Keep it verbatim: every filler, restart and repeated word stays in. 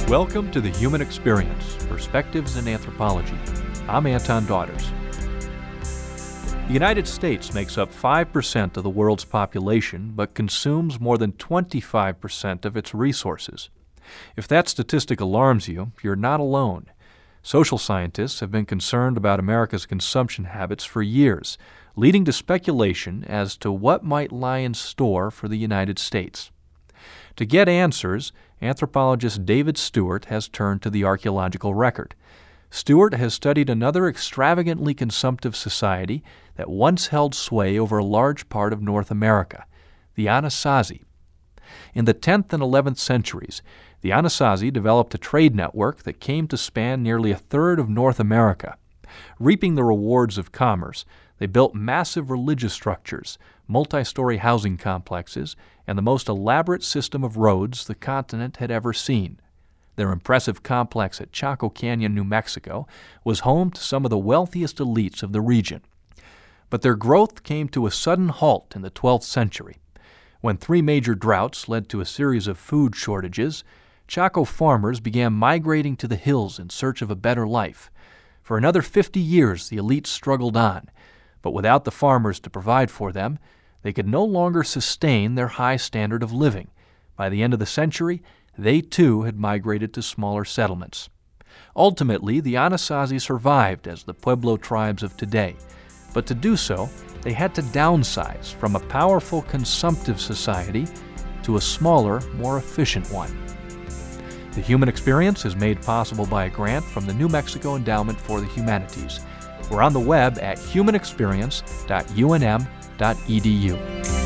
Welcome to The Human Experience, Perspectives in Anthropology. I'm Anton Daughters. The United States makes up five percent of the world's population, but consumes more than twenty-five percent of its resources. If that statistic alarms you, you're not alone. Social scientists have been concerned about America's consumption habits for years, leading to speculation as to what might lie in store for the United States. To get answers, anthropologist David Stewart has turned to the archaeological record. Stewart has studied another extravagantly consumptive society that once held sway over a large part of North America, the Anasazi. In the tenth and eleventh centuries, the Anasazi developed a trade network that came to span nearly a third of North America. Reaping the rewards of commerce, they built massive religious structures, multi-story housing complexes, and the most elaborate system of roads the continent had ever seen. Their impressive complex at Chaco Canyon, New Mexico, was home to some of the wealthiest elites of the region. But their growth came to a sudden halt in the twelfth century. When three major droughts led to a series of food shortages, Chaco farmers began migrating to the hills in search of a better life. For another fifty years, the elites struggled on, but without the farmers to provide for them, they could no longer sustain their high standard of living. By the end of the century, they too had migrated to smaller settlements. Ultimately, the Anasazi survived as the Pueblo tribes of today, but to do so, they had to downsize from a powerful consumptive society to a smaller, more efficient one. The Human Experience is made possible by a grant from the New Mexico Endowment for the Humanities. We're on the web at human experience dot u n m dot e d u.